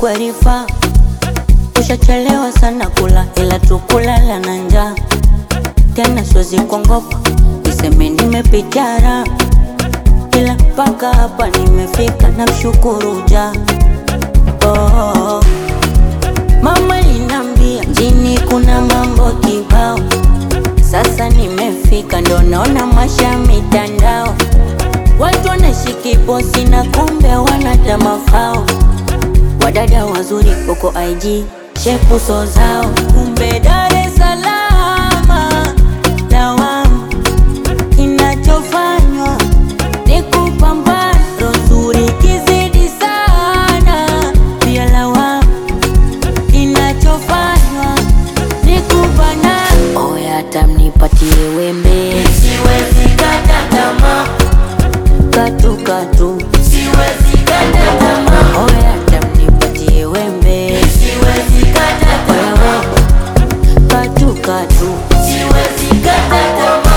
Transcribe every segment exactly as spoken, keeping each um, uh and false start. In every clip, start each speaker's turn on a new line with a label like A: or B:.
A: kweli fa ushachelewa sana kula, ila tukulala na njaa. Tena siwezi kuongopa niseme nimepitara, ila paka hapa nimefika na mshukuru ja. Oh, mama linambia mjini kuna mambo kibao, sasa nimefika ndo naona masha mitandao. Watu wanashiki posi na kumbe wanata mafao. Wadada wazuri huko I G shepu so zao, kumbe Dar es Salaam lawama. Kinachofanywa ni kupambana, roho nzuri kizidi sana pia lawama. Kinachofanywa ni kubana, oya hata mnipatie wembe siwezi kata tamaa. Katu katu siwezi kata tamaa. Oya hata mnipatie wembe siwezi kata tamaa. Katu katu siwezi kata tamaa.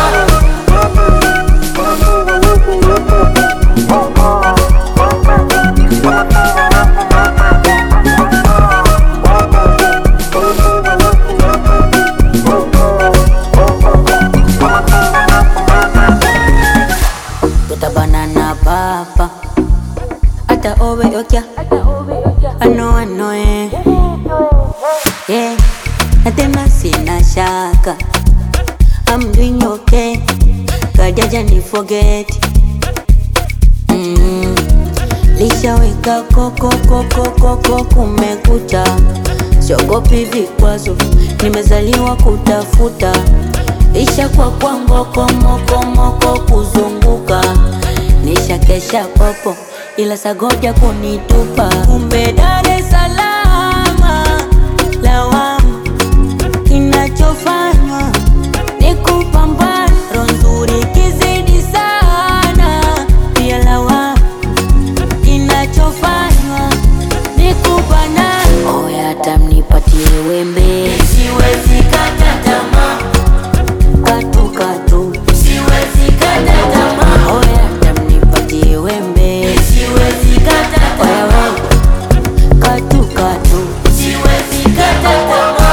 A: Banana papa ata owe okya ano ano eh yeah, na tena sina shaka I'm doing okay, kajaja ni forget. mm. Lishaweka koko koko koko kumekucha, siogopi vikwazo, nimezaliwa kutafuta. Isha kwa kwa ngoko moko moko kuzunguka, nisha kesha popo ila sagoja kunitupa. Kumbe Dar es Salaam lawama. Kinachofanywa ni kupambana, roho nzuri kizidi sana pia lawama. Kinachofanywa ni kubana, oya hata mnipatie wembe siwezi kata tamaa. Katu katu siwezi kata tamaa. Oya hata mnipatie wembe siwezi kata tamaa. Katu katu siwezi kata tamaa.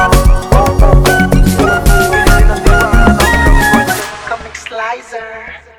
B: Comic Slicer.